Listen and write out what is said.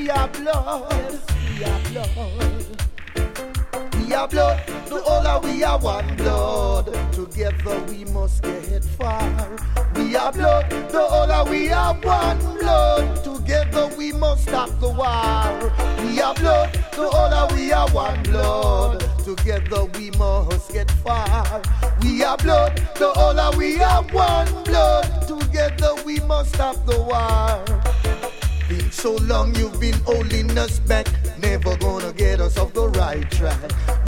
we are blood. We are blood. We are blood. The whole of we are one blood. Together we must get far. We are blood. The whole of we are one blood. Together we must stop the war. We are blood. The whole of we are one blood. Together we must get far. We are blood. The whole of we are one blood. Together we must stop the war. Been so long you've been holding us back, never gonna get us off the right track.